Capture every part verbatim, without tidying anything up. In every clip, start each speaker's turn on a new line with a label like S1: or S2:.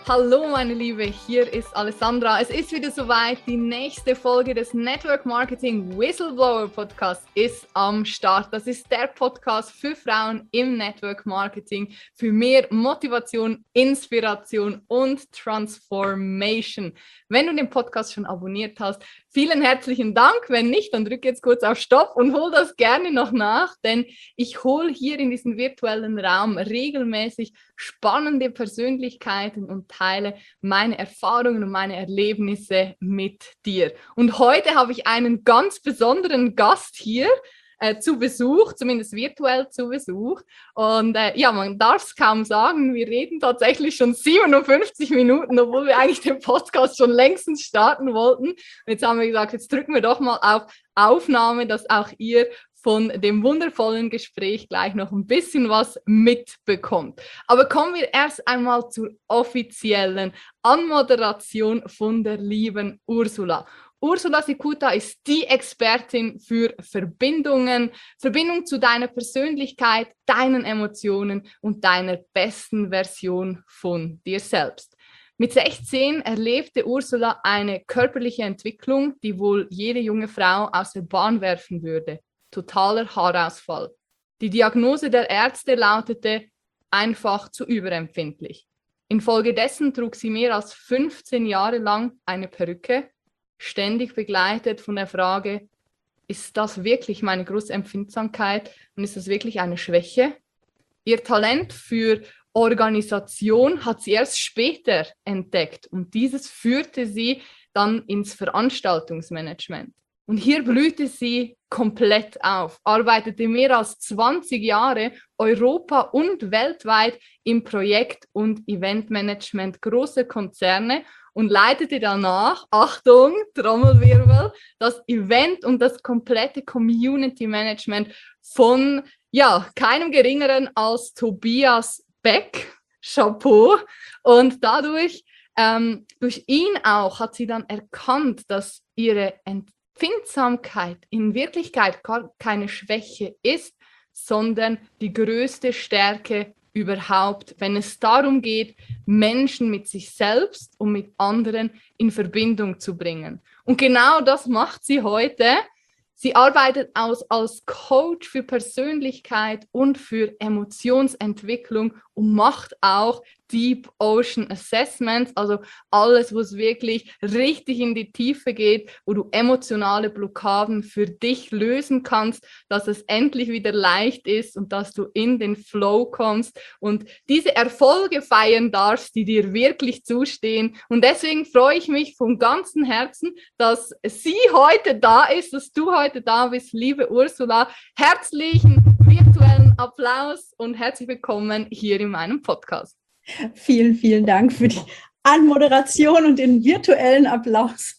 S1: Hallo meine Liebe, hier ist Alessandra. Es ist wieder soweit, die nächste Folge des Network Marketing Whistleblower Podcasts ist am Start. Das ist der Podcast für Frauen im Network Marketing, für mehr Motivation, Inspiration und Transformation. Wenn du den Podcast schon abonniert hast, vielen herzlichen Dank. Wenn nicht, dann drück jetzt kurz auf Stopp und hol das gerne noch nach, denn ich hole hier in diesem virtuellen Raum regelmäßig spannende Persönlichkeiten und teile meine Erfahrungen und meine Erlebnisse mit dir. Und heute habe ich einen ganz besonderen Gast hier äh, zu Besuch, zumindest virtuell zu Besuch. Und äh, ja, man darf es kaum sagen, wir reden tatsächlich schon siebenundfünfzig Minuten, obwohl wir eigentlich den Podcast schon längstens starten wollten. Und jetzt haben wir gesagt, jetzt drücken wir doch mal auf Aufnahme, dass auch ihr von dem wundervollen Gespräch gleich noch ein bisschen was mitbekommt. Aber kommen wir erst einmal zur offiziellen Anmoderation von der lieben Ursula. Ursula Sikuta ist die Expertin für Verbindungen, Verbindung zu deiner Persönlichkeit, deinen Emotionen und deiner besten Version von dir selbst. Mit sechzehn erlebte Ursula eine körperliche Entwicklung, die wohl jede junge Frau aus der Bahn werfen würde. Totaler Haarausfall. Die Diagnose der Ärzte lautete einfach zu überempfindlich. Infolgedessen trug sie mehr als fünfzehn Jahre lang eine Perücke, ständig begleitet von der Frage, ist das wirklich meine große Empfindsamkeit und ist das wirklich eine Schwäche? Ihr Talent für Organisation hat sie erst später entdeckt und dieses führte sie dann ins Veranstaltungsmanagement. Und hier blühte sie komplett auf, arbeitete mehr als zwanzig Jahre europa- und weltweit im Projekt- und Eventmanagement großer Konzerne und leitete danach, Achtung, Trommelwirbel, das Event und das komplette Community Management von ja, keinem geringeren als Tobias Beck. Chapeau. Und dadurch, ähm, durch ihn auch, hat sie dann erkannt, dass ihre Entwicklung Empfindsamkeit in Wirklichkeit gar keine Schwäche ist, sondern die größte Stärke überhaupt, wenn es darum geht, Menschen mit sich selbst und mit anderen in Verbindung zu bringen. Und genau das macht sie heute. Sie arbeitet aus, als Coach für Persönlichkeit und für Emotionsentwicklung und macht auch Deep Ocean Assessments, also alles, wo es wirklich richtig in die Tiefe geht, wo du emotionale Blockaden für dich lösen kannst, dass es endlich wieder leicht ist und dass du in den Flow kommst und diese Erfolge feiern darfst, die dir wirklich zustehen. Und deswegen freue ich mich von ganzem Herzen, dass sie heute da ist, dass du heute da bist, liebe Ursula. Herzlichen virtuellen Applaus und herzlich willkommen hier in meinem Podcast.
S2: Vielen, vielen Dank für die Anmoderation und den virtuellen Applaus.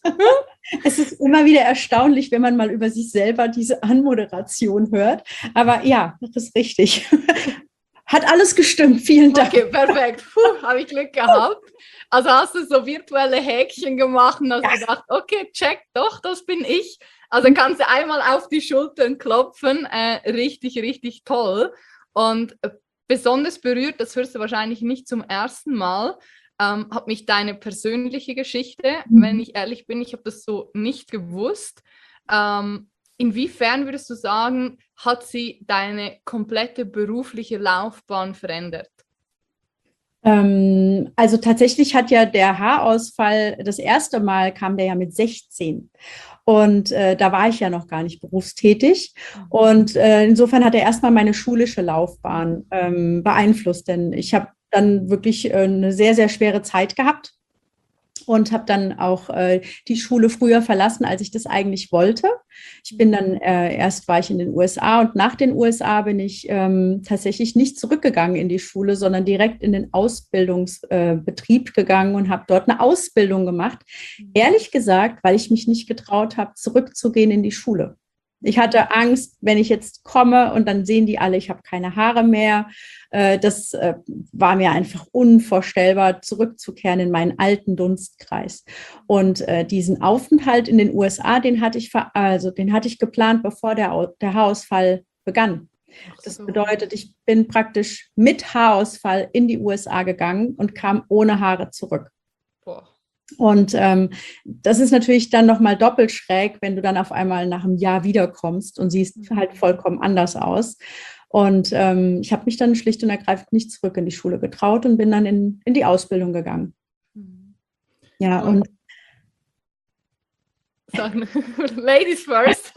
S2: Es ist immer wieder erstaunlich, wenn man mal über sich selber diese Anmoderation hört. Aber ja, das ist richtig. Hat alles gestimmt. Vielen Dank.
S1: Okay, perfekt. Puh, habe ich Glück gehabt. Also hast du so virtuelle Häkchen gemacht und hast ja. gedacht, okay, check, doch, das bin ich. Also kannst du einmal auf die Schultern klopfen. Äh, richtig, richtig toll. Und besonders berührt, das hörst du wahrscheinlich nicht zum ersten Mal, ähm, hat mich deine persönliche Geschichte, mhm. wenn ich ehrlich bin, ich habe das so nicht gewusst. Ähm, inwiefern würdest du sagen, hat sie deine komplette berufliche Laufbahn verändert?
S2: Ähm, also tatsächlich hat ja der Haarausfall, das erste Mal kam der ja mit sechzehn. Und äh, da war ich ja noch gar nicht berufstätig. Und äh, insofern hat er erstmal meine schulische Laufbahn ähm, beeinflusst. Denn ich habe dann wirklich äh, eine sehr, sehr schwere Zeit gehabt und habe dann auch äh, die Schule früher verlassen, als ich das eigentlich wollte. Ich bin dann, äh, erst war ich in den U S A und nach den U S A bin ich ähm, tatsächlich nicht zurückgegangen in die Schule, sondern direkt in den Ausbildungsbetrieb äh, gegangen und habe dort eine Ausbildung gemacht. Ehrlich gesagt, weil ich mich nicht getraut habe, zurückzugehen in die Schule. Ich hatte Angst, wenn ich jetzt komme und dann sehen die alle, ich habe keine Haare mehr. Das war mir einfach unvorstellbar, zurückzukehren in meinen alten Dunstkreis. Und diesen Aufenthalt in den U S A, den hatte ich, also den hatte ich geplant, bevor der, der Haarausfall begann.
S1: Ach
S2: Das
S1: so.
S2: bedeutet, ich bin praktisch mit Haarausfall in die U S A gegangen und kam ohne Haare zurück.
S1: Boah.
S2: Und ähm, das ist natürlich dann nochmal doppelt schräg, wenn du dann auf einmal nach einem Jahr wiederkommst und siehst halt vollkommen anders aus. Und ähm, ich habe mich dann schlicht und ergreifend nicht zurück in die Schule getraut und bin dann in, in die Ausbildung gegangen. Ja,
S1: Und
S2: und
S1: sagen, Ladies first.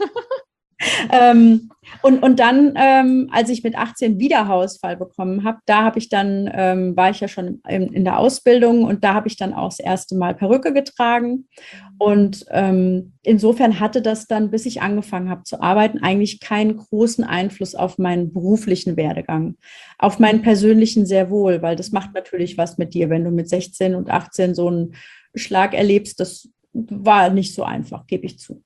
S2: Ähm, und, und dann, ähm, als ich mit achtzehn wieder Haarausfall bekommen habe, da habe ich dann, ähm, war ich ja schon in, in der Ausbildung und da habe ich dann auch das erste Mal Perücke getragen. Und ähm, insofern hatte das dann, bis ich angefangen habe zu arbeiten, eigentlich keinen großen Einfluss auf meinen beruflichen Werdegang. Auf meinen persönlichen sehr wohl, weil das macht natürlich was mit dir, wenn du mit sechzehn und achtzehn so einen Schlag erlebst. Das war nicht so einfach, gebe ich zu.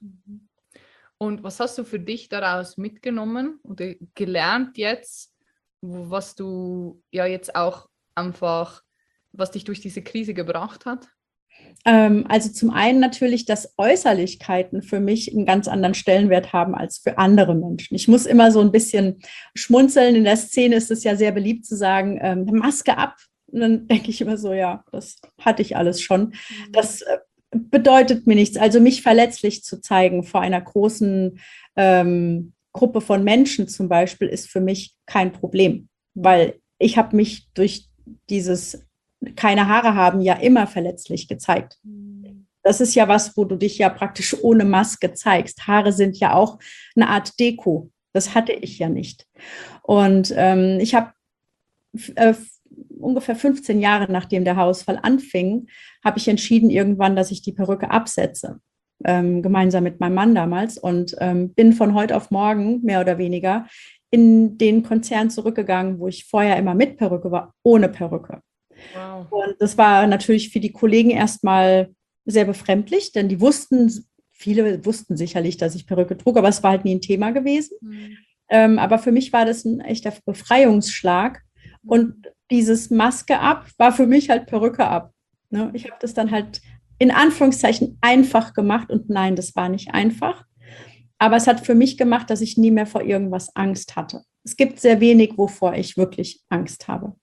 S1: Und was hast du für dich daraus mitgenommen oder gelernt jetzt, was du ja jetzt auch einfach, was dich durch diese Krise gebracht hat?
S2: Ähm, also zum einen natürlich, dass Äußerlichkeiten für mich einen ganz anderen Stellenwert haben als für andere Menschen. Ich muss immer so ein bisschen schmunzeln. In der Szene ist es ja sehr beliebt zu sagen, ähm, Maske ab. Und dann denke ich immer so, ja, das hatte ich alles schon. Das äh, bedeutet mir nichts. Also mich verletzlich zu zeigen vor einer großen ähm, Gruppe von Menschen zum Beispiel ist für mich kein Problem, weil ich habe mich durch dieses keine Haare haben ja immer verletzlich gezeigt. Das ist ja was, wo du dich ja praktisch ohne Maske zeigst. Haare sind ja auch eine Art Deko. Das hatte ich ja nicht. Und ähm, ich habe äh, ungefähr fünfzehn Jahre, nachdem der Haarausfall anfing, habe ich entschieden irgendwann, dass ich die Perücke absetze. Ähm, gemeinsam mit meinem Mann damals und ähm, bin von heute auf morgen mehr oder weniger in den Konzern zurückgegangen, wo ich vorher immer mit Perücke war, ohne Perücke.
S1: Wow.
S2: Und das war natürlich für die Kollegen erstmal sehr befremdlich, denn die wussten, viele wussten sicherlich, dass ich Perücke trug, aber es war halt nie ein Thema gewesen. Mhm. Ähm, aber für mich war das ein echter Befreiungsschlag. Und dieses Maske ab war für mich halt Perücke ab. Ne? Ich habe das dann halt in Anführungszeichen einfach gemacht und nein, das war nicht einfach. Aber es hat für mich gemacht, dass ich nie mehr vor irgendwas Angst hatte. Es gibt sehr wenig, wovor ich wirklich Angst habe.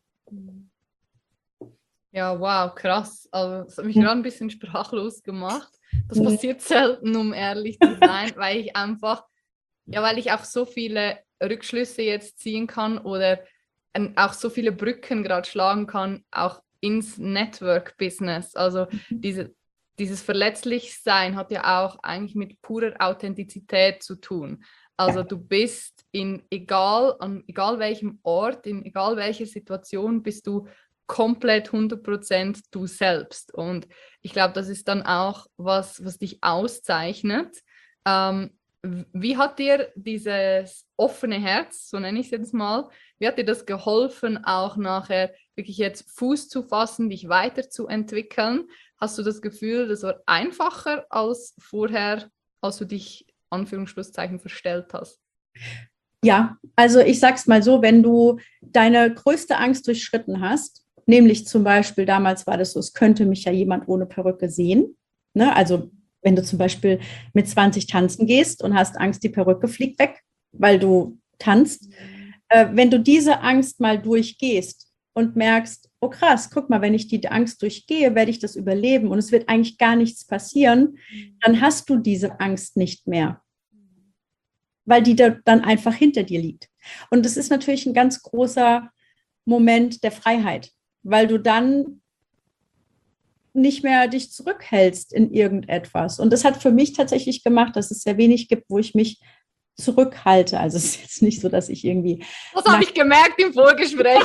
S1: Ja, wow, krass. Also, das hat mich gerade ein bisschen sprachlos gemacht. Das passiert selten, um ehrlich zu sein, weil ich einfach, ja, weil ich auch so viele Rückschlüsse jetzt ziehen kann oder auch so viele Brücken gerade schlagen kann, auch ins Network-Business. Also diese, dieses Verletzlichsein hat ja auch eigentlich mit purer Authentizität zu tun. Also du bist in egal, an egal welchem Ort, in egal welcher Situation, bist du komplett hundert Prozent du selbst. Und ich glaube, das ist dann auch was, was dich auszeichnet. Ähm, wie hat dir dieses offene Herz, so nenne ich es jetzt mal, wie hat dir das geholfen, auch nachher wirklich jetzt Fuß zu fassen, dich weiterzuentwickeln? Hast du das Gefühl, das war einfacher als vorher, als du dich, Anführungsschlusszeichen, verstellt hast?
S2: Ja, also ich sag's mal so, wenn du deine größte Angst durchschritten hast, nämlich zum Beispiel, damals war das so, es könnte mich ja jemand ohne Perücke sehen, ne? Also wenn du zum Beispiel mit zwanzig tanzen gehst und hast Angst, die Perücke fliegt weg, weil du tanzt. Äh, wenn du diese Angst mal durchgehst und merkst, oh krass, guck mal, wenn ich die Angst durchgehe, werde ich das überleben und es wird eigentlich gar nichts passieren, dann hast du diese Angst nicht mehr, weil die da dann einfach hinter dir liegt. Und das ist natürlich ein ganz großer Moment der Freiheit, weil du dann nicht mehr dich zurückhältst in irgendetwas. Und das hat für mich tatsächlich gemacht, dass es sehr wenig gibt, wo ich mich zurückhalte. Also es ist jetzt nicht so, dass ich irgendwie...
S1: Das habe ich gemerkt im Vorgespräch.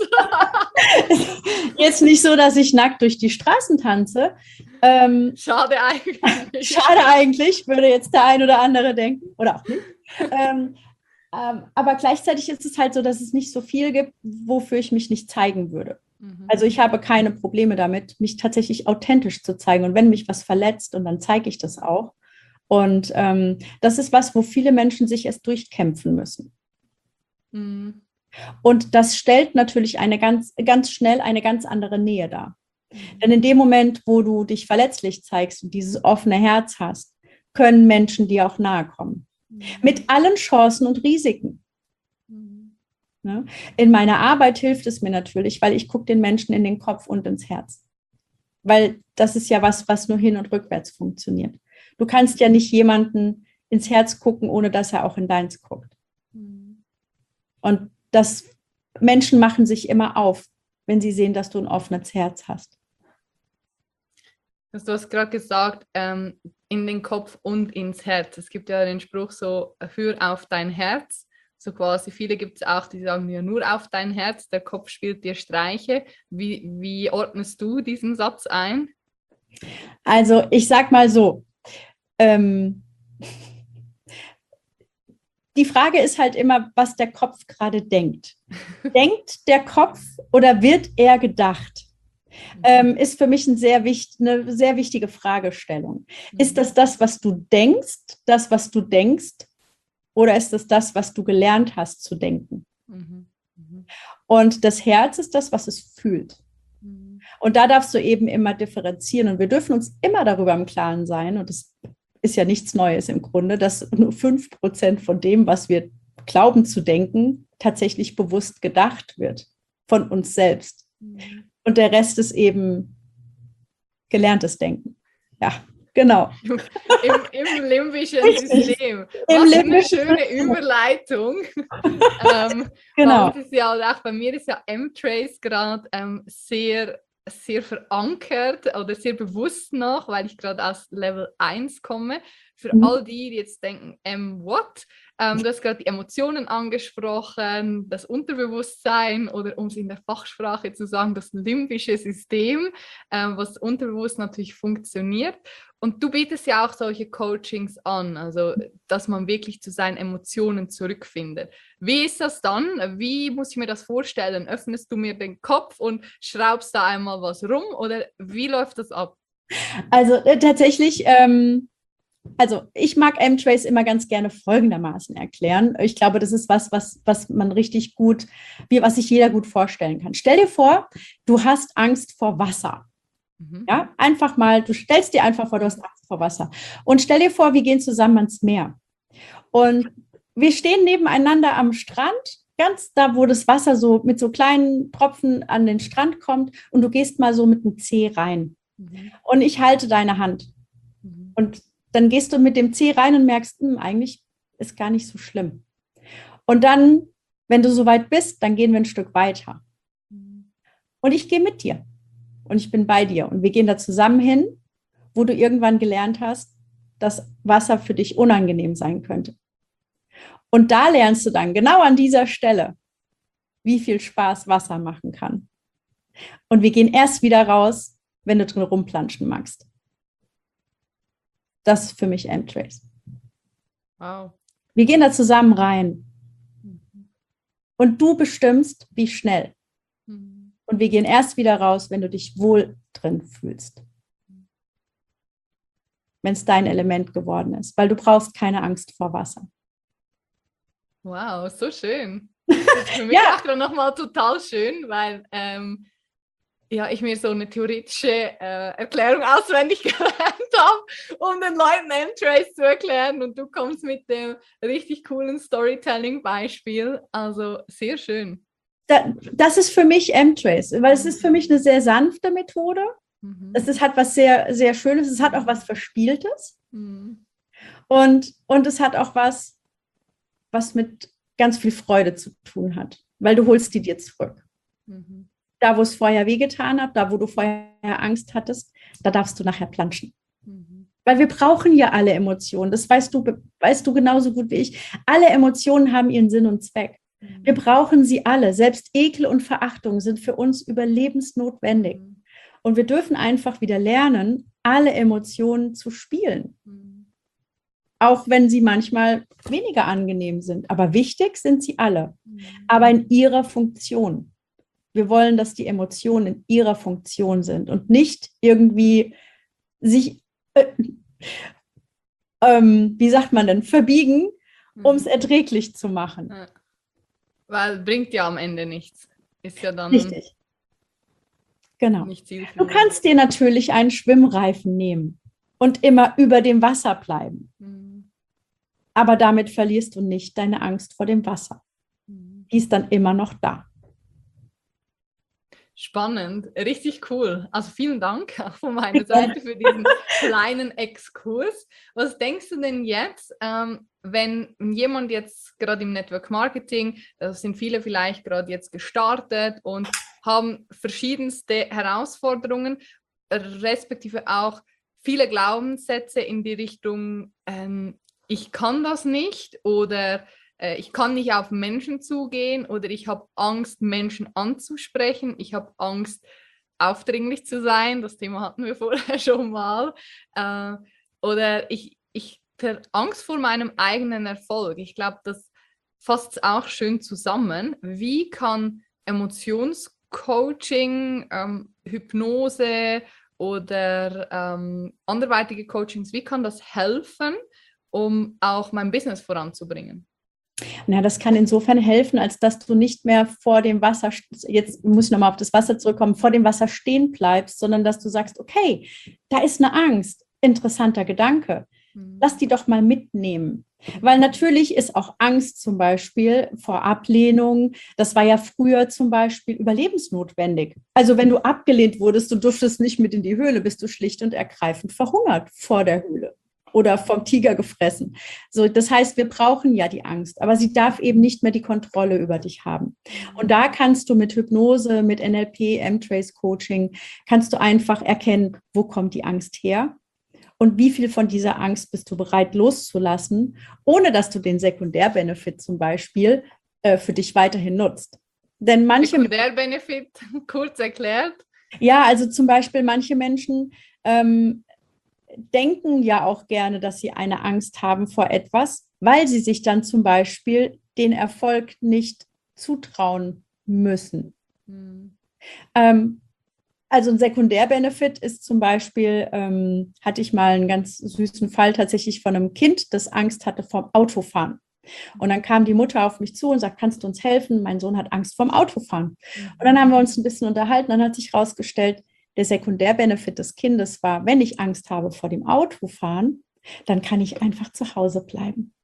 S2: Jetzt nicht so, dass ich nackt durch die Straßen tanze. Ähm,
S1: schade eigentlich.
S2: Schade eigentlich, würde jetzt der ein oder andere denken. Oder auch nicht. ähm, ähm, aber gleichzeitig ist es halt so, dass es nicht so viel gibt, wofür ich mich nicht zeigen würde. Also ich habe keine Probleme damit, mich tatsächlich authentisch zu zeigen. Und wenn mich was verletzt, und dann zeige ich das auch. Und ähm, das ist was, wo viele Menschen sich erst durchkämpfen müssen. Mhm. Und das stellt natürlich eine ganz, ganz schnell eine ganz andere Nähe dar. Mhm. Denn in dem Moment, wo du dich verletzlich zeigst und dieses offene Herz hast, können Menschen dir auch nahe kommen. Mhm. Mit allen Chancen und Risiken. Ne? In meiner Arbeit hilft es mir natürlich, weil ich gucke den Menschen in den Kopf und ins Herz. Weil das ist ja was, was nur hin und rückwärts funktioniert. Du kannst ja nicht jemanden ins Herz gucken, ohne dass er auch in deins guckt. Und das Menschen machen sich immer auf, wenn sie sehen, dass du ein offenes Herz hast.
S1: Du hast gerade gesagt, ähm, in den Kopf und ins Herz. Es gibt ja den Spruch so, hör auf dein Herz. So quasi, viele gibt es auch, die sagen ja nur auf dein Herz, der Kopf spielt dir Streiche. Wie, wie ordnest du diesen Satz ein?
S2: Also ich sag mal so, ähm, die Frage ist halt immer, was der Kopf gerade denkt. Denkt der Kopf oder wird er gedacht? Ähm, ist für mich ein sehr wichtig, eine sehr wichtige Fragestellung. Ist das das, was du denkst, das, was du denkst, oder ist das das, was du gelernt hast zu denken? Mhm. Mhm. Und das Herz ist das, was es fühlt. Mhm. Und da darfst du eben immer differenzieren. Und wir dürfen uns immer darüber im Klaren sein, und das ist ja nichts Neues im Grunde, dass nur fünf Prozent von dem, was wir glauben zu denken, tatsächlich bewusst gedacht wird von uns selbst. Mhm. Und der Rest ist eben gelerntes Denken. Ja, genau.
S1: Im, im limbischen System. Was Im limbischen eine schöne System. Überleitung. ähm,
S2: genau.
S1: Das ist ja auch bei mir ist ja M-Trace gerade ähm, sehr, sehr verankert oder sehr bewusst noch, weil ich gerade aus Level eins komme. Für mhm. all die, die jetzt denken, M-What? Ähm, du hast gerade die Emotionen angesprochen, das Unterbewusstsein oder um es in der Fachsprache zu sagen, das limbische System, ähm, was unterbewusst natürlich funktioniert. Und du bietest ja auch solche Coachings an, also dass man wirklich zu seinen Emotionen zurückfindet. Wie ist das dann? Wie muss ich mir das vorstellen? Öffnest du mir den Kopf und schraubst da einmal was rum oder wie läuft das ab?
S2: Also äh, tatsächlich... Ähm Also ich mag M-Trace immer ganz gerne folgendermaßen erklären. Ich glaube, das ist was, was, was man richtig gut, wie, was sich jeder gut vorstellen kann. Stell dir vor, du hast Angst vor Wasser. Mhm. Ja, einfach mal, du stellst dir einfach vor, du hast Angst vor Wasser. Und stell dir vor, wir gehen zusammen ans Meer. Und wir stehen nebeneinander am Strand, ganz da, wo das Wasser so mit so kleinen Tropfen an den Strand kommt. Und du gehst mal so mit dem Zeh rein. Mhm. Und ich halte deine Hand. Mhm. Und dann gehst du mit dem Zeh rein und merkst, hm, eigentlich ist gar nicht so schlimm. Und dann, wenn du soweit bist, dann gehen wir ein Stück weiter. Und ich gehe mit dir. Und ich bin bei dir. Und wir gehen da zusammen hin, wo du irgendwann gelernt hast, dass Wasser für dich unangenehm sein könnte. Und da lernst du dann genau an dieser Stelle, wie viel Spaß Wasser machen kann. Und wir gehen erst wieder raus, wenn du drin rumplanschen magst. Das ist für mich M-Trace. Wow. Wir gehen da zusammen rein. Mhm. Und du bestimmst, wie schnell. Mhm. Und wir gehen erst wieder raus, wenn du dich wohl drin fühlst. Mhm. Wenn es dein Element geworden ist. Weil du brauchst keine Angst vor Wasser.
S1: Wow, so schön. Das ist für mich ja. auch gerade nochmal total schön, weil ähm, ja, ich mir so eine theoretische äh, Erklärung auswendig gelernt habe, um den Leuten M-Trace zu erklären. Und du kommst mit dem richtig coolen Storytelling-Beispiel. Also sehr schön.
S2: Da, das ist für mich M-Trace, weil es ist für mich eine sehr sanfte Methode. Mhm. Es ist, hat was sehr, sehr Schönes. Es hat auch was Verspieltes. Mhm. Und, und es hat auch was, was mit ganz viel Freude zu tun hat, weil du holst die dir zurück. Mhm. Da, wo es vorher wehgetan hat, da, wo du vorher Angst hattest, da darfst du nachher planschen. Mhm. Weil wir brauchen ja alle Emotionen. Das weißt du, weißt du genauso gut wie ich. Alle Emotionen haben ihren Sinn und Zweck. Mhm. Wir brauchen sie alle. Selbst Ekel und Verachtung sind für uns überlebensnotwendig. Mhm. Und wir dürfen einfach wieder lernen, alle Emotionen zu spielen. Mhm. Auch wenn sie manchmal weniger angenehm sind. Aber wichtig sind sie alle. Mhm. Aber in ihrer Funktion. Wir wollen, dass die Emotionen in ihrer Funktion sind und nicht irgendwie sich, äh, ähm, wie sagt man denn, verbiegen, um es erträglich zu machen.
S1: Ja. Weil bringt ja am Ende nichts. Ist ja dann
S2: Richtig. Genau.
S1: Nicht zielführend.
S2: Du kannst dir natürlich einen Schwimmreifen nehmen und immer über dem Wasser bleiben. Mhm. Aber damit verlierst du nicht deine Angst vor dem Wasser. Mhm. die ist dann immer noch da.
S1: Spannend, richtig cool. Also vielen Dank auch von meiner Seite für diesen kleinen Exkurs. Was denkst du denn jetzt, ähm, wenn jemand jetzt gerade im Network Marketing, da sind viele vielleicht gerade jetzt gestartet und haben verschiedenste Herausforderungen, respektive auch viele Glaubenssätze in die Richtung, ähm, ich kann das nicht oder ich kann nicht auf Menschen zugehen oder ich habe Angst, Menschen anzusprechen. Ich habe Angst, aufdringlich zu sein. Das Thema hatten wir vorher schon mal. Äh, oder ich, ich Angst vor meinem eigenen Erfolg. Ich glaube, das fasst es auch schön zusammen. Wie kann Emotionscoaching, ähm, Hypnose oder ähm, anderweitige Coachings, wie kann das helfen, um auch mein Business voranzubringen?
S2: Na, das kann insofern helfen, als dass du nicht mehr vor dem Wasser, jetzt muss ich nochmal auf das Wasser zurückkommen, vor dem Wasser stehen bleibst, sondern dass du sagst, okay, da ist eine Angst, interessanter Gedanke, lass die doch mal mitnehmen. Weil natürlich ist auch Angst zum Beispiel vor Ablehnung, das war ja früher zum Beispiel überlebensnotwendig. Also wenn du abgelehnt wurdest, du durftest nicht mit in die Höhle, bist du schlicht und ergreifend verhungert vor der Höhle. Oder vom Tiger gefressen. So, das heißt, wir brauchen ja die Angst, aber sie darf eben nicht mehr die Kontrolle über dich haben. Und da kannst du mit Hypnose, mit N L P, M-Trace Coaching, kannst du einfach erkennen, wo kommt die Angst her und wie viel von dieser Angst bist du bereit loszulassen, ohne dass du den Sekundärbenefit zum Beispiel äh, für dich weiterhin nutzt. Denn manche
S1: Sekundärbenefit, kurz erklärt.
S2: Ja, also zum Beispiel manche Menschen ähm, denken ja auch gerne, dass sie eine Angst haben vor etwas, weil sie sich dann zum Beispiel den Erfolg nicht zutrauen müssen. Mhm. Ähm, also ein Sekundärbenefit ist zum Beispiel, ähm, hatte ich mal einen ganz süßen Fall tatsächlich von einem Kind, das Angst hatte vorm Autofahren. Und dann kam die Mutter auf mich zu und sagt, kannst du uns helfen? Mein Sohn hat Angst vorm Autofahren. Mhm. Und dann haben wir uns ein bisschen unterhalten. Dann hat sich herausgestellt, der Sekundärbenefit des Kindes war, wenn ich Angst habe vor dem Autofahren, dann kann ich einfach zu Hause bleiben.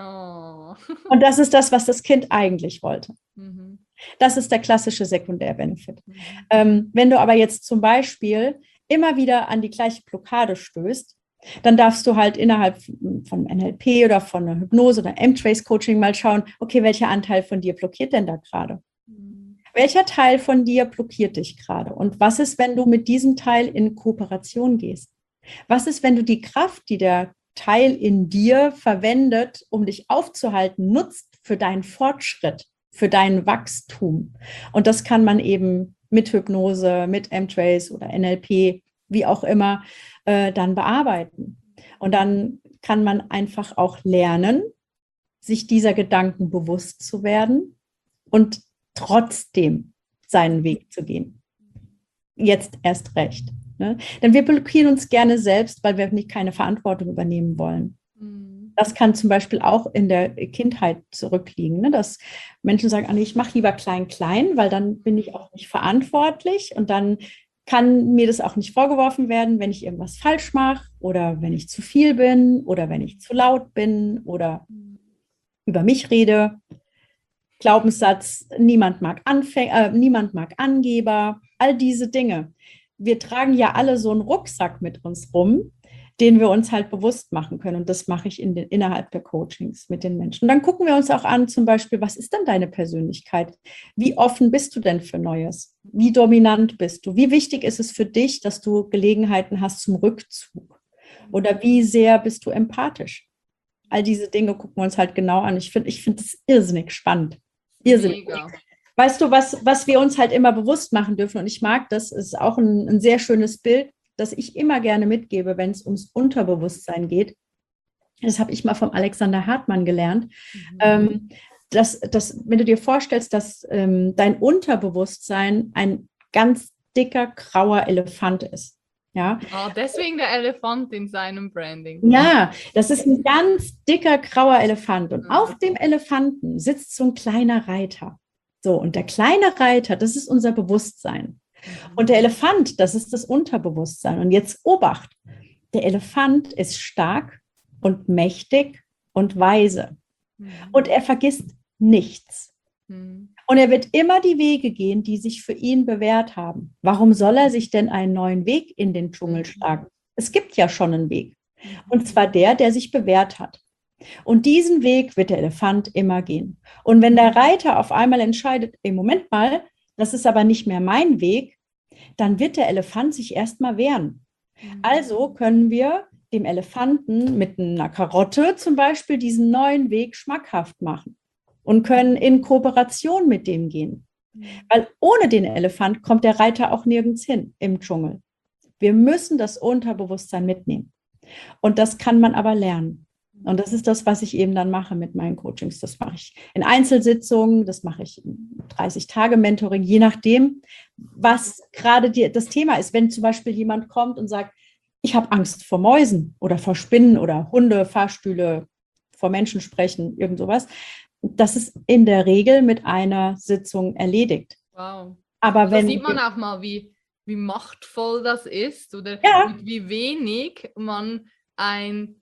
S2: Oh. Und das ist das, was das Kind eigentlich wollte. Mhm. Das ist der klassische Sekundärbenefit. Mhm. Ähm, wenn du aber jetzt zum Beispiel immer wieder an die gleiche Blockade stößt, dann darfst du halt innerhalb von N L P oder von einer Hypnose oder M-Trace Coaching mal schauen, okay, welcher Anteil von dir blockiert denn da gerade? Welcher Teil von dir blockiert dich gerade? Und was ist, wenn du mit diesem Teil in Kooperation gehst? Was ist, wenn du die Kraft, die der Teil in dir verwendet, um dich aufzuhalten, nutzt für deinen Fortschritt, für dein Wachstum? Und das kann man eben mit Hypnose, mit M-Trace oder N L P, wie auch immer, äh, dann bearbeiten. Und dann kann man einfach auch lernen, sich dieser Gedanken bewusst zu werden und trotzdem seinen Weg zu gehen. Jetzt erst recht. Ne? Denn wir blockieren uns gerne selbst, weil wir nicht keine Verantwortung übernehmen wollen. Mhm. Das kann zum Beispiel auch in der Kindheit zurückliegen, ne? Dass Menschen sagen, ah, nee, ich mache lieber klein, klein, weil dann bin ich auch nicht verantwortlich und dann kann mir das auch nicht vorgeworfen werden, wenn ich irgendwas falsch mache oder wenn ich zu viel bin oder wenn ich zu laut bin oder über mich rede. Glaubenssatz, niemand mag Anfänger, äh, niemand mag Angeber, all diese Dinge. Wir tragen ja alle so einen Rucksack mit uns rum, den wir uns halt bewusst machen können. Und das mache ich in den, innerhalb der Coachings mit den Menschen. Und dann gucken wir uns auch an, zum Beispiel, was ist denn deine Persönlichkeit? Wie offen bist du denn für Neues? Wie dominant bist du? Wie wichtig ist es für dich, dass du Gelegenheiten hast zum Rückzug? Oder wie sehr bist du empathisch? All diese Dinge gucken wir uns halt genau an. Ich finde ich finde das irrsinnig spannend. Irrsinnig. Mega. Weißt du, was, was wir uns halt immer bewusst machen dürfen, und ich mag das, ist auch ein, ein sehr schönes Bild, das ich immer gerne mitgebe, wenn es ums Unterbewusstsein geht. Das habe ich mal vom Alexander Hartmann gelernt. Mhm. Ähm, dass, dass, wenn du dir vorstellst, dass ähm, dein Unterbewusstsein ein ganz dicker, grauer Elefant ist. Ja.
S1: Oh, deswegen der Elefant in seinem Branding.
S2: Ja, das ist ein ganz dicker, grauer Elefant. Und mhm. auf dem Elefanten sitzt so ein kleiner Reiter. So, und der kleine Reiter, das ist unser Bewusstsein. Mhm. Und der Elefant, das ist das Unterbewusstsein. Und jetzt Obacht, der Elefant ist stark und mächtig und weise. Mhm. Und er vergisst nichts.
S1: Mhm.
S2: Und er wird immer die Wege gehen, die sich für ihn bewährt haben. Warum soll er sich denn einen neuen Weg in den Dschungel schlagen? Es gibt ja schon einen Weg. Und zwar der, der sich bewährt hat. Und diesen Weg wird der Elefant immer gehen. Und wenn der Reiter auf einmal entscheidet, im Moment mal, das ist aber nicht mehr mein Weg, dann wird der Elefant sich erstmal wehren. Also können wir dem Elefanten mit einer Karotte zum Beispiel diesen neuen Weg schmackhaft machen und können in Kooperation mit dem gehen. Weil ohne den Elefant kommt der Reiter auch nirgends hin im Dschungel. Wir müssen das Unterbewusstsein mitnehmen. Und das kann man aber lernen. Und das ist das, was ich eben dann mache mit meinen Coachings. Das mache ich in Einzelsitzungen, das mache ich in dreißig Tage Mentoring, je nachdem, was gerade die, das Thema ist. Wenn zum Beispiel jemand kommt und sagt, ich habe Angst vor Mäusen oder vor Spinnen oder Hunde, Fahrstühle, vor Menschen sprechen, irgend sowas. Das ist in der Regel mit einer Sitzung erledigt.
S1: Wow.
S2: Aber
S1: Da
S2: wenn
S1: sieht man auch mal, wie, wie machtvoll das ist oder
S2: Ja.
S1: mit wie wenig man ein,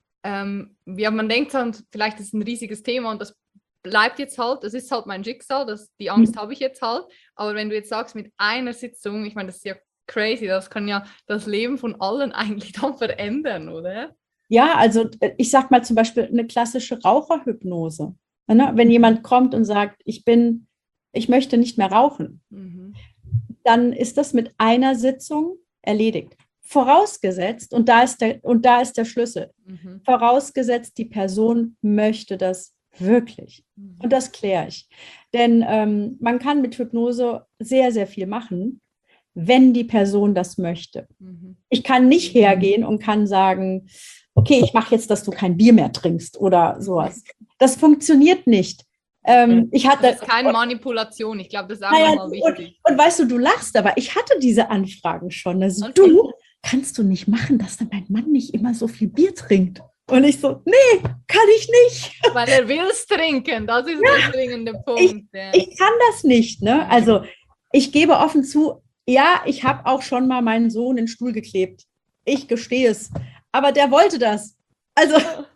S1: ähm, ja, man denkt dann, vielleicht ist es ein riesiges Thema und das bleibt jetzt halt, das ist halt mein Schicksal, das, die Angst habe ich jetzt halt. Aber wenn du jetzt sagst, mit einer Sitzung, ich meine, das ist ja crazy, das kann ja das Leben von allen eigentlich dann verändern, oder?
S2: Ja, also ich sag mal zum Beispiel eine klassische Raucherhypnose. Ne? Wenn jemand kommt und sagt, ich bin, ich möchte nicht mehr rauchen,
S1: Mhm.
S2: dann ist das mit einer Sitzung erledigt. Vorausgesetzt, und da ist der, und da ist der Schlüssel,
S1: Mhm.
S2: vorausgesetzt, die Person möchte das wirklich.
S1: Mhm.
S2: Und das kläre ich. Denn ähm, man kann mit Hypnose sehr, sehr viel machen, wenn die Person das möchte.
S1: Mhm.
S2: Ich kann nicht hergehen und kann sagen, okay, ich mache jetzt, dass du kein Bier mehr trinkst oder sowas. Das funktioniert nicht. Ähm, ich hatte,
S1: Das ist keine Manipulation, ich glaube, das ist auch
S2: naja,
S1: nochmal wichtig.
S2: und, und weißt du, du lachst, aber ich hatte diese Anfragen schon. Also
S1: Okay.
S2: du, kannst du nicht machen, dass dann mein Mann nicht immer so viel Bier trinkt? Und ich so, nee, kann ich nicht.
S1: Weil er will es trinken, das ist ja, der springende Punkt.
S2: Ich,
S1: ja.
S2: ich kann das nicht. Ne? Also ich gebe offen zu, ja, ich habe auch schon mal meinen Sohn in den Stuhl geklebt. Ich gestehe es. Aber der wollte das. Also,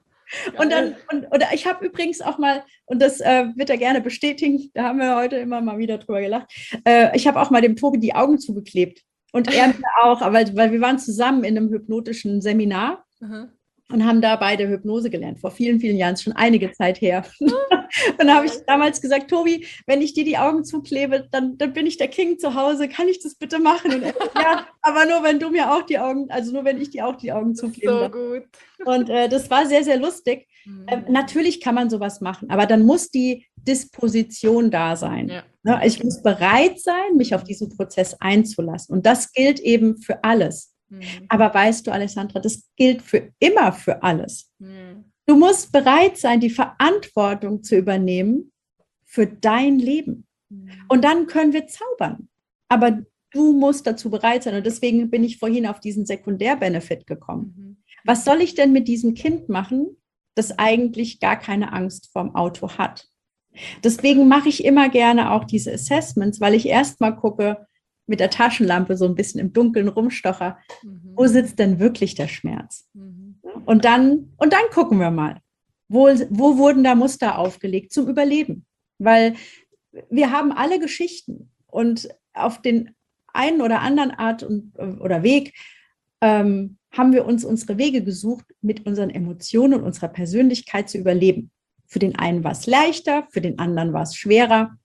S2: und dann, und, oder ich habe übrigens auch mal, und das äh, wird er gerne bestätigen, da haben wir heute immer mal wieder drüber gelacht, äh, ich habe auch mal dem Tobi die Augen zugeklebt. Und er mir auch, weil, weil wir waren zusammen in einem hypnotischen Seminar
S1: Mhm.
S2: und haben da beide Hypnose gelernt, vor vielen, vielen Jahren, schon einige Zeit her. Und da habe ich damals gesagt, Tobi, wenn ich dir die Augen zuklebe, dann, dann bin ich der King zu Hause, kann ich das bitte machen? Und er so, ja, aber nur, wenn du mir auch die Augen, also nur, wenn ich dir auch die Augen zuklebe.
S1: So gut.
S2: Und äh, das war sehr, sehr lustig.
S1: Mhm.
S2: Ähm, natürlich kann man sowas machen, aber dann muss die Disposition da sein.
S1: Ja.
S2: Ne? Ich muss bereit sein, mich auf diesen Prozess einzulassen. Und das gilt eben für alles.
S1: Mhm.
S2: Aber weißt du, Alessandra, das gilt für immer für alles.
S1: Mhm.
S2: Du musst bereit sein, die Verantwortung zu übernehmen für dein Leben.
S1: Mhm.
S2: Und dann können wir zaubern. Aber du musst dazu bereit sein. Und deswegen bin ich vorhin auf diesen Sekundärbenefit gekommen.
S1: Mhm.
S2: Was soll ich denn mit diesem Kind machen, das eigentlich gar keine Angst vorm Auto hat? Deswegen mache ich immer gerne auch diese Assessments, weil ich erstmal gucke, mit der Taschenlampe so ein bisschen im Dunkeln rumstocher,
S1: Mhm.
S2: wo sitzt denn wirklich der Schmerz?
S1: Mhm.
S2: Und dann, und dann gucken wir mal, wo, wo wurden da Muster aufgelegt zum Überleben? Weil wir haben alle Geschichten und auf den einen oder anderen Art und, oder Weg ähm, haben wir uns unsere Wege gesucht, mit unseren Emotionen und unserer Persönlichkeit zu überleben. Für den einen war es leichter, für den anderen war es schwerer.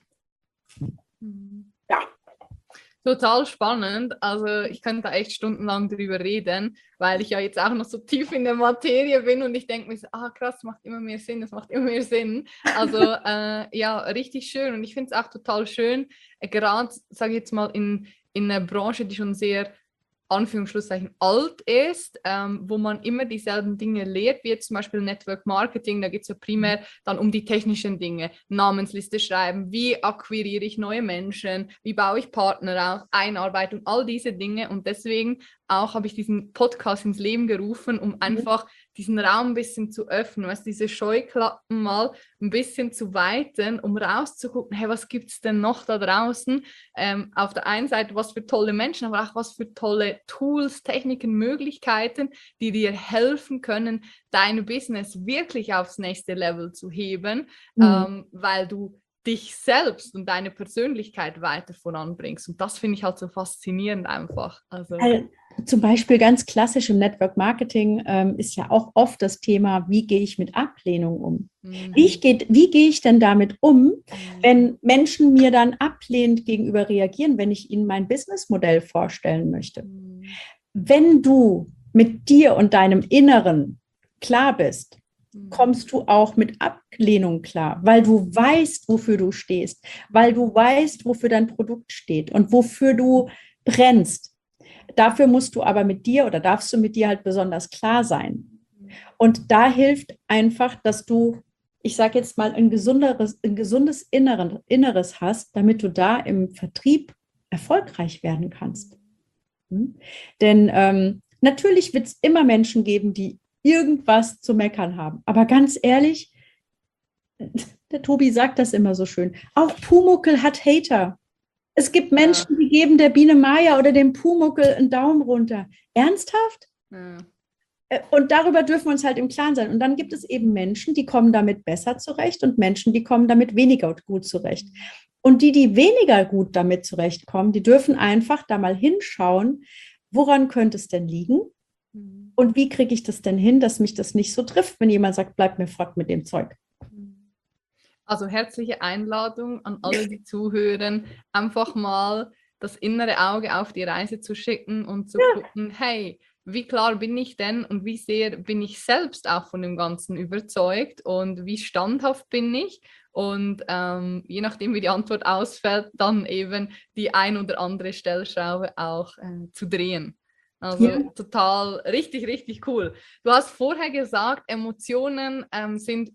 S1: Mhm.
S2: Ja.
S1: Total spannend. Also ich könnte da echt stundenlang drüber reden, weil ich ja jetzt auch noch so tief in der Materie bin und ich denke mir so, ah krass, macht immer mehr Sinn, das macht immer mehr Sinn. Also äh, ja, richtig schön und ich finde es auch total schön, äh, gerade, sage ich jetzt mal, in, in einer Branche, die schon sehr Anführungsschlusszeichen alt ist, ähm, wo man immer dieselben Dinge lehrt, wie jetzt zum Beispiel Network Marketing, da geht es ja primär dann um die technischen Dinge, Namensliste schreiben, wie akquiriere ich neue Menschen, wie baue ich Partner auf, Einarbeitung, all diese Dinge und deswegen auch habe ich diesen Podcast ins Leben gerufen, um einfach diesen Raum ein bisschen zu öffnen, weißt, diese Scheuklappen mal ein bisschen zu weiten, um rauszugucken, hey, was gibt es denn noch da draußen? Ähm, auf der einen Seite, was für tolle Menschen, aber auch was für tolle Tools, Techniken, Möglichkeiten, die dir helfen können, dein Business wirklich aufs nächste Level zu heben,
S2: Mhm.
S1: ähm, weil du dich selbst und deine Persönlichkeit weiter voranbringst. Und das finde ich halt so faszinierend einfach. Also
S2: Weil, zum Beispiel ganz klassisch im Network Marketing ähm, ist ja auch oft das Thema, wie gehe ich mit Ablehnung um?
S1: mhm.
S2: Wie, ich geht, wie gehe ich denn damit um,
S1: Mhm.
S2: wenn Menschen mir dann ablehnend gegenüber reagieren, wenn ich ihnen mein Businessmodell vorstellen möchte?
S1: Mhm.
S2: Wenn du mit dir und deinem Inneren klar bist, kommst du auch mit Ablehnung klar, weil du weißt, wofür du stehst, weil du weißt, wofür dein Produkt steht und wofür du brennst. Dafür musst du aber mit dir oder darfst du mit dir halt besonders klar sein. Und da hilft einfach, dass du, ich sage jetzt mal, ein gesunderes, ein gesundes Inneren, Inneres hast, damit du da im Vertrieb erfolgreich werden kannst. Hm? Denn ähm, natürlich wird es immer Menschen geben, die irgendwas zu meckern haben. Aber ganz ehrlich, der Tobi sagt das immer so schön, auch Pumuckl hat Hater. Es gibt Menschen, ja. die geben der Biene Maya oder dem Pumuckl einen Daumen runter. Ernsthaft?
S1: Ja.
S2: Und darüber dürfen wir uns halt im Klaren sein. Und dann gibt es eben Menschen, die kommen damit besser zurecht und Menschen, die kommen damit weniger gut zurecht. Und die, die weniger gut damit zurechtkommen, die dürfen einfach da mal hinschauen, woran könnte es denn liegen? Und wie kriege ich das denn hin, dass mich das nicht so trifft, wenn jemand sagt, bleib mir fort mit dem Zeug?
S1: Also herzliche Einladung an alle, die zuhören, einfach mal das innere Auge auf die Reise zu schicken und zu ja. gucken, hey, wie klar bin ich denn und wie sehr bin ich selbst auch von dem Ganzen überzeugt und wie standhaft bin ich? Und ähm, je nachdem, wie die Antwort ausfällt, dann eben die ein oder andere Stellschraube auch äh, zu drehen. Also ja. total, richtig, richtig cool. Du hast vorher gesagt, Emotionen ähm, sind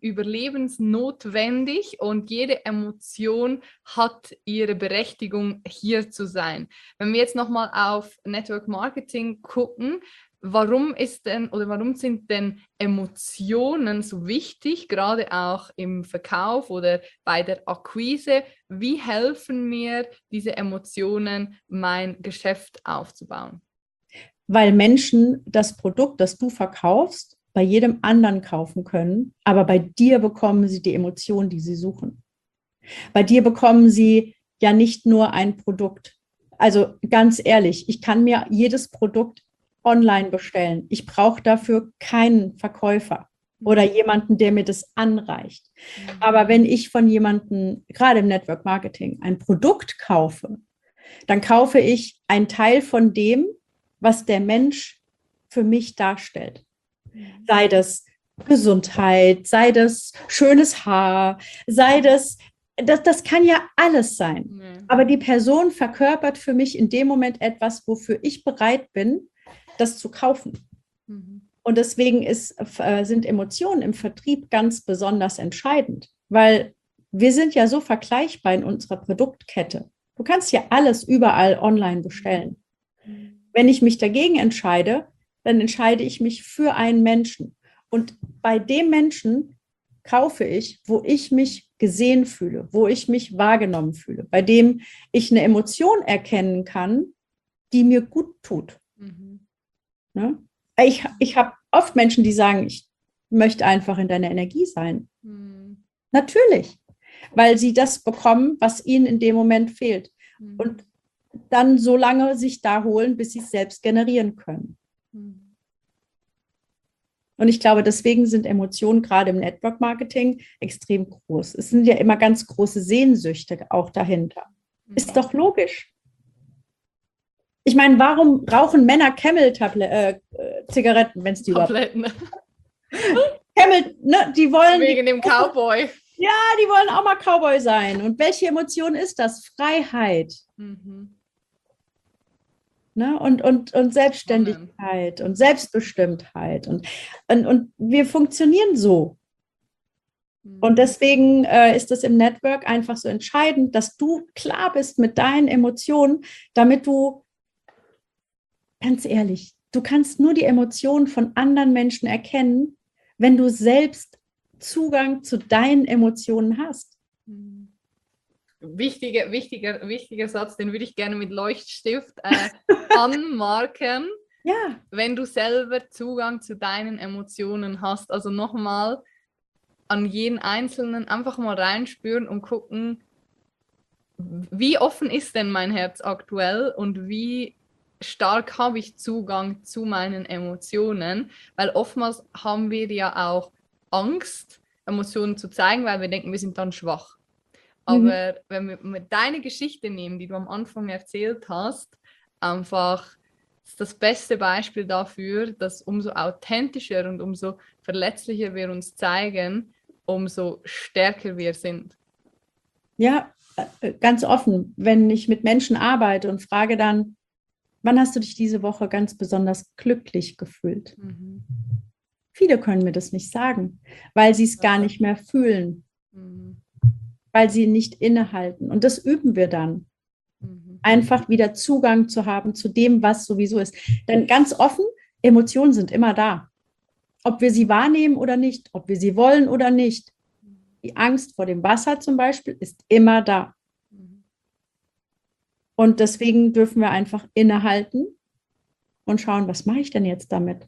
S1: überlebensnotwendig und jede Emotion hat ihre Berechtigung, hier zu sein. Wenn wir jetzt nochmal auf Network Marketing gucken, warum ist denn oder warum sind denn Emotionen so wichtig, gerade auch im Verkauf oder bei der Akquise? Wie helfen mir diese Emotionen, mein Geschäft aufzubauen?
S2: Weil Menschen das Produkt, das du verkaufst, bei jedem anderen kaufen können, aber bei dir bekommen sie die Emotionen, die sie suchen. Bei dir bekommen sie ja nicht nur ein Produkt. Also ganz ehrlich, ich kann mir jedes Produkt online bestellen. Ich brauche dafür keinen Verkäufer oder jemanden, der mir das anreicht. Aber wenn ich von jemandem, gerade im Network Marketing, ein Produkt kaufe, dann kaufe ich einen Teil von dem, was der Mensch für mich darstellt. Sei das Gesundheit, sei das schönes Haar, sei das, das, das kann ja alles sein. Mhm. Aber die Person verkörpert für mich in dem Moment etwas, wofür ich bereit bin, das zu kaufen. Mhm. Und deswegen ist, äh, sind Emotionen im Vertrieb ganz besonders entscheidend, weil wir sind ja so vergleichbar in unserer Produktkette. Du kannst ja alles überall online bestellen. Mhm. Wenn ich mich dagegen entscheide, dann entscheide ich mich für einen Menschen. Und bei dem Menschen kaufe ich, wo ich mich gesehen fühle, wo ich mich wahrgenommen fühle, bei dem ich eine Emotion erkennen kann, die mir gut tut. Mhm. Ne? Ich, ich habe oft Menschen, die sagen, ich möchte einfach in deiner Energie sein. Mhm. Natürlich, weil sie das bekommen, was ihnen in dem Moment fehlt. Mhm. Und dann so lange sich da holen, bis sie es selbst generieren können. Mhm. Und ich glaube, deswegen sind Emotionen gerade im Network Marketing extrem groß. Es sind ja immer ganz große Sehnsüchte auch dahinter. Mhm. Ist doch logisch. Ich meine, warum rauchen Männer Camel-Zigaretten, äh, wenn es die
S1: Tabletten.
S2: Camel, ne, die wollen...
S1: Wegen dem Cowboy.
S2: Ja, die wollen auch mal Cowboy sein. Und welche Emotion ist das? Freiheit. Mhm. Ne? Und, und, und Selbstständigkeit und Selbstbestimmtheit. Und, und, und wir funktionieren so. Und deswegen äh, ist es im Network einfach so entscheidend, dass du klar bist mit deinen Emotionen, damit du, ganz ehrlich, du kannst nur die Emotionen von anderen Menschen erkennen, wenn du selbst Zugang zu deinen Emotionen hast.
S1: Wichtiger, wichtiger, wichtiger Satz, den würde ich gerne mit Leuchtstift äh, anmarken.
S2: Ja.
S1: Wenn du selber Zugang zu deinen Emotionen hast. Also nochmal, an jeden Einzelnen einfach mal reinspüren und gucken, wie offen ist denn mein Herz aktuell und wie stark habe ich Zugang zu meinen Emotionen, weil oftmals haben wir ja auch Angst, Emotionen zu zeigen, weil wir denken, wir sind dann schwach. Aber mhm. wenn wir mit deine Geschichte nehmen, die du am Anfang erzählt hast, einfach ist das beste Beispiel dafür, dass umso authentischer und umso verletzlicher wir uns zeigen, umso stärker wir sind.
S2: Ja, ganz offen, wenn ich mit Menschen arbeite und frage dann, wann hast du dich diese Woche ganz besonders glücklich gefühlt? Mhm. Viele können mir das nicht sagen, weil sie es ja. gar nicht mehr fühlen, mhm. weil sie nicht innehalten. Und das üben wir dann. Mhm. Einfach wieder Zugang zu haben zu dem, was sowieso ist. Denn ganz offen, Emotionen sind immer da. Ob wir sie wahrnehmen oder nicht, ob wir sie wollen oder nicht. Die Angst vor dem Wasser zum Beispiel ist immer da. Und deswegen dürfen wir einfach innehalten und schauen, was mache ich denn jetzt damit?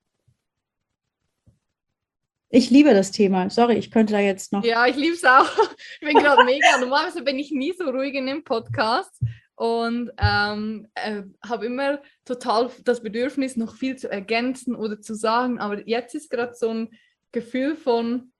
S2: Ich liebe das Thema. Sorry, ich könnte da jetzt noch...
S1: Ja, ich liebe es auch. Ich bin gerade mega. Normalerweise bin ich nie so ruhig in dem Podcast und ähm, äh, habe immer total das Bedürfnis, noch viel zu ergänzen oder zu sagen. Aber jetzt ist gerade so ein Gefühl von,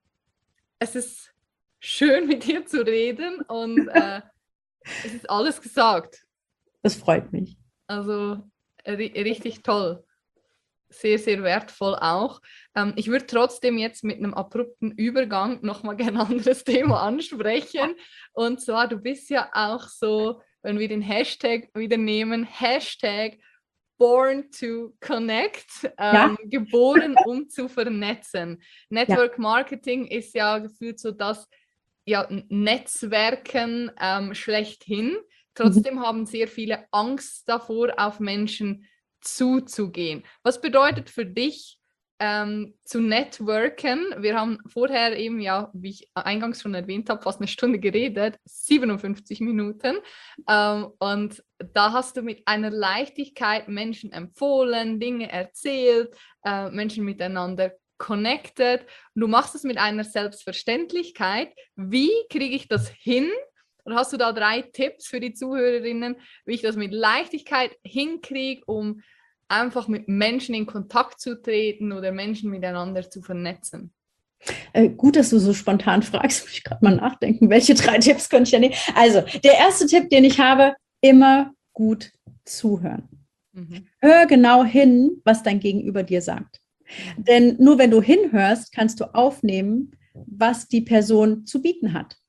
S1: es ist schön, mit dir zu reden und äh, es ist alles gesagt.
S2: Das freut mich.
S1: Also richtig toll. Sehr, sehr wertvoll auch. Ähm, ich würde trotzdem jetzt mit einem abrupten Übergang nochmal gerne ein anderes Thema ansprechen. Und zwar, du bist ja auch so, wenn wir den Hashtag wieder nehmen, Hashtag Born to Connect, ähm, ja. geboren, um zu vernetzen. Network ja. Marketing ist ja gefühlt so das ja, Netzwerken ähm, schlechthin. Trotzdem mhm. haben sehr viele Angst davor, auf Menschen zuzugehen. Was bedeutet für dich ähm, zu networken? Wir haben vorher eben, ja, wie ich eingangs schon erwähnt habe, fast eine Stunde geredet, siebenundfünfzig Minuten. Ähm, und da hast du mit einer Leichtigkeit Menschen empfohlen, Dinge erzählt, äh, Menschen miteinander connected. Und du machst es mit einer Selbstverständlichkeit. Wie kriege ich das hin? Und hast du da drei Tipps für die Zuhörerinnen, wie ich das mit Leichtigkeit hinkriege, um einfach mit Menschen in Kontakt zu treten oder Menschen miteinander zu vernetzen?
S2: Äh, gut, dass du so spontan fragst. Muss ich gerade mal nachdenken, welche drei Tipps könnte ich ja nehmen. Also, der erste Tipp, den ich habe, immer gut zuhören. Mhm. Hör genau hin, was dein Gegenüber dir sagt. Mhm. Denn nur wenn du hinhörst, kannst du aufnehmen, was die Person zu bieten hat.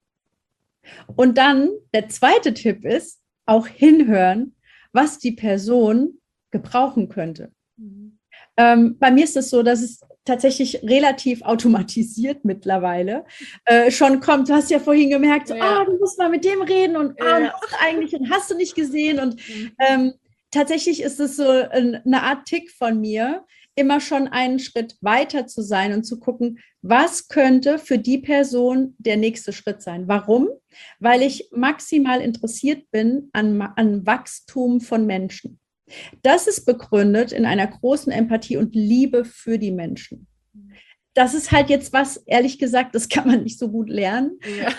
S2: Und dann, der zweite Tipp ist, auch hinhören, was die Person gebrauchen könnte. Mhm. Ähm, bei mir ist es so, dass es tatsächlich relativ automatisiert mittlerweile äh, schon kommt. Du hast ja vorhin gemerkt, so, ja. oh, du musst mal mit dem reden und ja. oh, und was eigentlich und hast du nicht gesehen. Und mhm. ähm, tatsächlich ist es so eine Art Tick von mir, immer schon einen Schritt weiter zu sein und zu gucken, was könnte für die Person der nächste Schritt sein. Warum? Weil ich maximal interessiert bin an, an Wachstum von Menschen. Das ist begründet in einer großen Empathie und Liebe für die Menschen. Das ist halt jetzt was, ehrlich gesagt, das kann man nicht so gut lernen. Ja.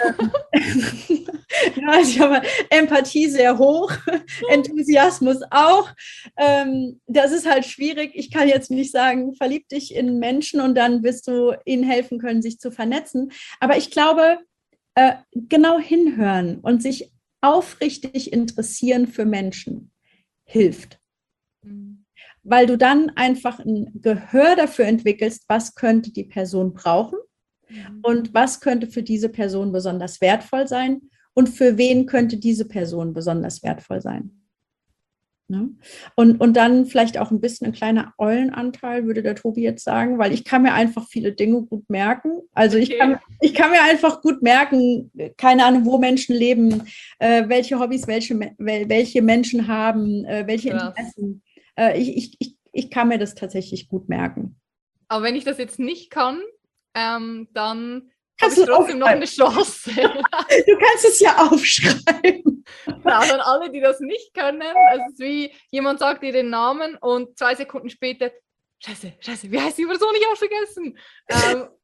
S2: Ja, also ich habe Empathie sehr hoch, Enthusiasmus auch. Das ist halt schwierig. Ich kann jetzt nicht sagen, verlieb dich in Menschen und dann wirst du ihnen helfen können, sich zu vernetzen. Aber ich glaube, genau hinhören und sich aufrichtig interessieren für Menschen hilft. Mhm. Weil du dann einfach ein Gehör dafür entwickelst, was könnte die Person brauchen mhm. und was könnte für diese Person besonders wertvoll sein und für wen könnte diese Person besonders wertvoll sein. Ne? Und, und dann vielleicht auch ein bisschen ein kleiner Eulenanteil, würde der Tobi jetzt sagen, weil ich kann mir einfach viele Dinge gut merken. Also okay. ich, kann, ich kann mir einfach gut merken, keine Ahnung, wo Menschen leben, äh, welche Hobbys welche, welche Menschen haben, äh, welche Krass. Interessen. Äh, ich, ich, ich, ich kann mir das tatsächlich gut merken.
S1: Aber wenn ich das jetzt nicht kann, ähm, dann habe ich trotzdem noch eine Chance.
S2: Du kannst es ja aufschreiben.
S1: Ja, dann alle, die das nicht können, es ist wie, jemand sagt dir den Namen und zwei Sekunden später, scheiße, scheiße, wie heißt die Person? Ich habe vergessen. Ähm,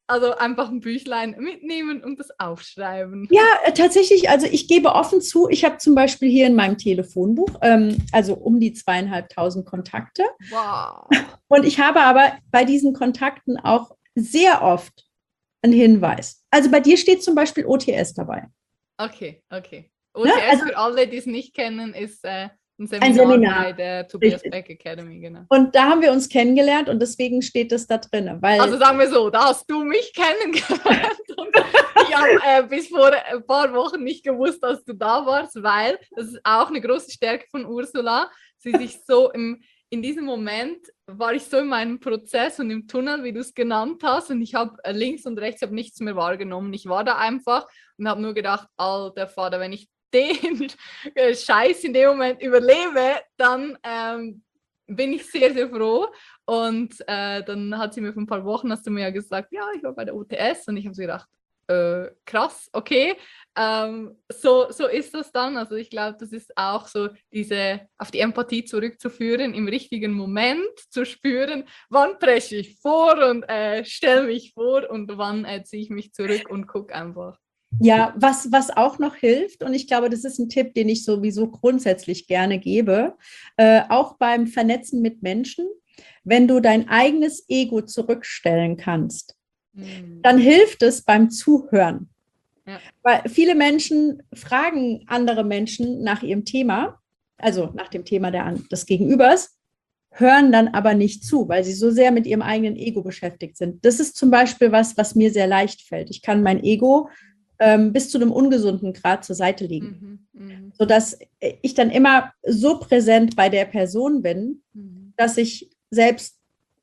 S1: Also einfach ein Büchlein mitnehmen und das aufschreiben.
S2: Ja, äh, tatsächlich, also ich gebe offen zu, ich habe zum Beispiel hier in meinem Telefonbuch, ähm, also um die zweieinhalbtausend Kontakte.
S1: Wow.
S2: Und ich habe aber bei diesen Kontakten auch sehr oft einen Hinweis. Also bei dir steht zum Beispiel O T S dabei.
S1: Okay, okay. O T S, ne? Also, für alle, die es nicht kennen, ist äh, ein Seminar, ein Seminar bei der Tobias Beck Academy, genau.
S2: Und da haben wir uns kennengelernt und deswegen steht das da drin. Weil
S1: also sagen wir so, da hast du mich kennengelernt und ich habe äh, bis vor ein paar Wochen nicht gewusst, dass du da warst, weil das ist auch eine große Stärke von Ursula. Sie sich so im, in diesem Moment war ich so in meinem Prozess und im Tunnel, wie du es genannt hast, und ich habe äh, links und rechts habe nichts mehr wahrgenommen. Ich war da einfach und habe nur gedacht, alter Vater, wenn ich den Scheiß in dem Moment überlebe, dann ähm, bin ich sehr, sehr froh. Und äh, dann hat sie mir vor ein paar Wochen, hast du mir ja gesagt, ja, ich war bei der O T S und ich habe so gedacht, äh, krass, okay, ähm, so, so ist das dann. Also ich glaube, das ist auch so diese, auf die Empathie zurückzuführen, im richtigen Moment zu spüren, wann presche ich vor und äh, stelle mich vor und wann äh, ziehe ich mich zurück und gucke einfach.
S2: Ja, was, was auch noch hilft, und ich glaube, das ist ein Tipp, den ich sowieso grundsätzlich gerne gebe, äh, auch beim Vernetzen mit Menschen, wenn du dein eigenes Ego zurückstellen kannst, mhm. dann hilft es beim Zuhören. Ja. Weil viele Menschen fragen andere Menschen nach ihrem Thema, also nach dem Thema der, des Gegenübers, hören dann aber nicht zu, weil sie so sehr mit ihrem eigenen Ego beschäftigt sind. Das ist zum Beispiel was, was mir sehr leicht fällt. Ich kann mein Ego ähm, bis zu einem ungesunden Grad zur Seite legen, mhm, mh. sodass ich dann immer so präsent bei der Person bin, mhm. dass ich selbst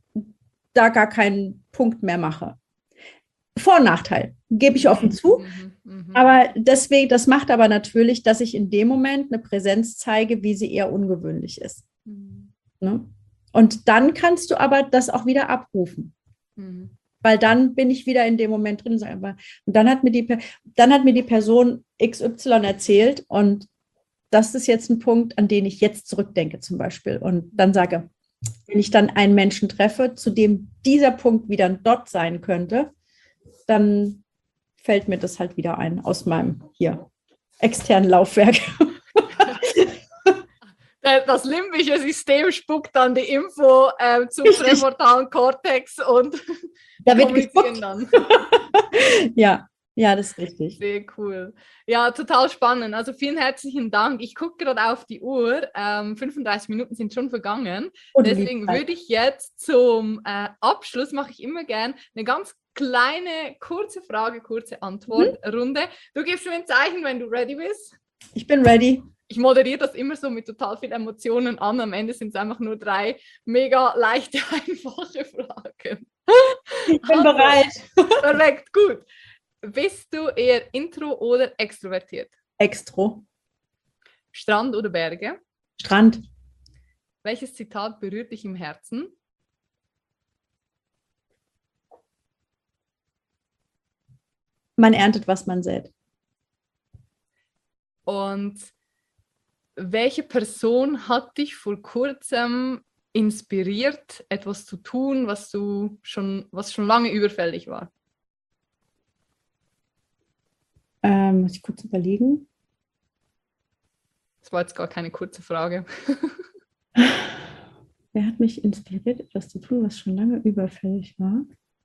S2: da gar keinen Punkt mehr mache. Vor- und Nachteil, gebe ich offen zu, mhm, mh. aber deswegen, das macht aber natürlich, dass ich in dem Moment eine Präsenz zeige, wie sie eher ungewöhnlich ist. Mhm. Ne? Und dann kannst du aber das auch wieder abrufen. Mhm. Weil dann bin ich wieder in dem Moment drin. Und dann hat mir die, dann hat mir die Person X Y erzählt und das ist jetzt ein Punkt, an den ich jetzt zurückdenke zum Beispiel und dann sage, wenn ich dann einen Menschen treffe, zu dem dieser Punkt wieder ein Dot sein könnte, dann fällt mir das halt wieder ein aus meinem hier externen Laufwerk.
S1: Das limbische System spuckt dann die Info äh, zum präfrontalen Kortex und
S2: da wird gespuckt. Dann. ja, ja, das ist richtig.
S1: Sehr cool. Ja, total spannend. Also vielen herzlichen Dank. Ich gucke gerade auf die Uhr. Ähm, fünfunddreißig Minuten sind schon vergangen. Und Deswegen würde ich jetzt zum äh, Abschluss, mache ich immer gern eine ganz kleine, kurze Frage, kurze Antwortrunde. Mhm. Du gibst mir ein Zeichen, wenn du ready bist.
S2: Ich bin ready.
S1: Ich moderiere das immer so mit total vielen Emotionen an. Am Ende sind es einfach nur drei mega leichte, einfache Fragen.
S2: Ich bin also, bereit.
S1: Perfekt, gut. Bist du eher intro oder extrovertiert?
S2: Extro.
S1: Strand oder Berge?
S2: Strand.
S1: Welches Zitat berührt dich im Herzen?
S2: Man erntet, was man sät.
S1: Und welche Person hat dich vor kurzem inspiriert, etwas zu tun, was du schon, was schon lange überfällig war?
S2: Ähm, muss ich kurz überlegen.
S1: Das war jetzt gar keine kurze Frage.
S2: Wer hat mich inspiriert, etwas zu tun, was schon lange überfällig war?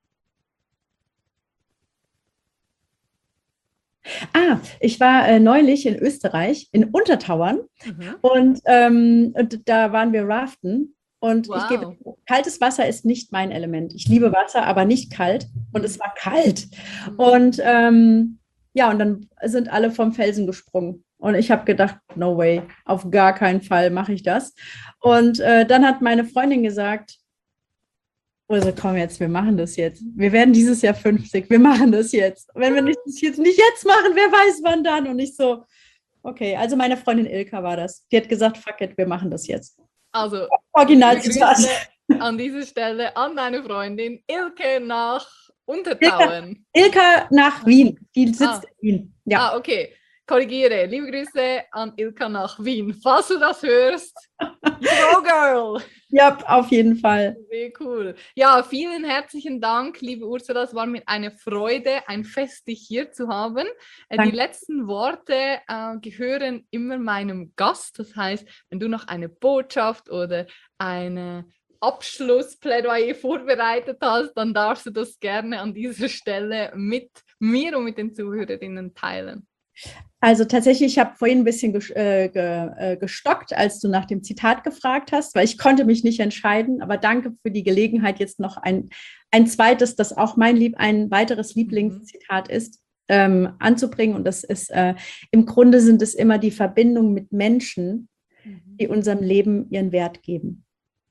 S2: Ah, ich war äh, neulich in Österreich, in Untertauern, mhm. und, ähm, und da waren wir raften. Und wow. ich gebe, kaltes Wasser ist nicht mein Element. Ich liebe Wasser, aber nicht kalt. Und mhm. es war kalt. Mhm. Und ähm, ja, und dann sind alle vom Felsen gesprungen. Und ich habe gedacht, no way, auf gar keinen Fall mache ich das. Und äh, dann hat meine Freundin gesagt, also komm jetzt, wir machen das jetzt. Wir werden dieses Jahr fünfzig, wir machen das jetzt. Wenn wir das jetzt nicht jetzt machen, wer weiß wann dann. Und ich so, okay, also meine Freundin Ilka war das. Die hat gesagt, fuck it, wir machen das jetzt.
S1: Also,
S2: Originalzitat.
S1: An dieser Stelle an deine Freundin Ilke nach Untertauern.
S2: Ilka, Ilka nach Wien. Die sitzt ah. in Wien.
S1: Ja. Ah, okay. korrigiere. Liebe Grüße an Ilka nach Wien. Falls du das hörst, go girl!
S2: Ja, auf jeden Fall.
S1: Sehr cool. Ja, vielen herzlichen Dank, liebe Ursula. Es war mir eine Freude, ein Fest, dich hier zu haben. Äh, die letzten Worte äh, gehören immer meinem Gast. Das heißt, wenn du noch eine Botschaft oder eine Abschlussplädoyer vorbereitet hast, dann darfst du das gerne an dieser Stelle mit mir und mit den Zuhörerinnen teilen.
S2: Also tatsächlich, ich habe vorhin ein bisschen gestockt, als du nach dem Zitat gefragt hast, weil ich konnte mich nicht entscheiden, aber danke für die Gelegenheit, jetzt noch ein, ein zweites, das auch mein Lieb, ein weiteres Lieblingszitat ist, ähm, anzubringen. Und das ist, äh, im Grunde sind es immer die Verbindungen mit Menschen, die unserem Leben ihren Wert geben.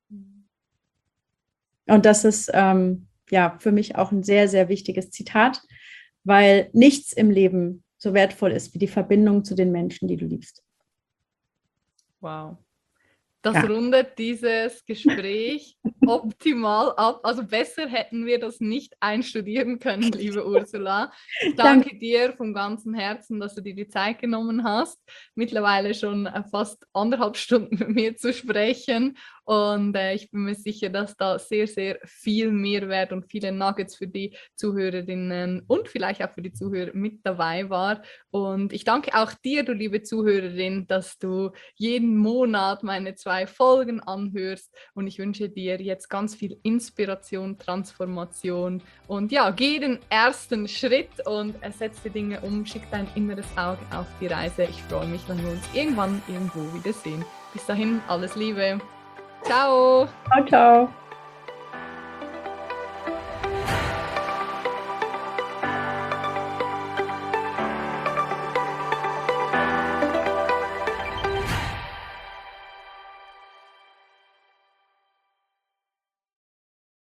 S2: Und das ist ähm, ja für mich auch ein sehr, sehr wichtiges Zitat, weil nichts im Leben so wertvoll ist wie die Verbindung zu den Menschen, die du liebst.
S1: Wow. Das
S2: ja.
S1: rundet dieses Gespräch optimal ab. Also besser hätten wir das nicht einstudieren können, liebe Ursula. Ich danke, danke dir vom ganzen Herzen, dass du dir die Zeit genommen hast, mittlerweile schon fast anderthalb Stunden mit mir zu sprechen. Und äh, ich bin mir sicher, dass da sehr, sehr viel Mehrwert und viele Nuggets für die Zuhörerinnen und vielleicht auch für die Zuhörer mit dabei war. Und ich danke auch dir, du liebe Zuhörerin, dass du jeden Monat meine zwei Folgen anhörst. Und ich wünsche dir jetzt ganz viel Inspiration, Transformation. Und ja, geh den ersten Schritt und setz die Dinge um, schick dein inneres Auge auf die Reise. Ich freue mich, wenn wir uns irgendwann irgendwo wiedersehen. Bis dahin, alles Liebe. Ciao.
S2: Ciao, ciao.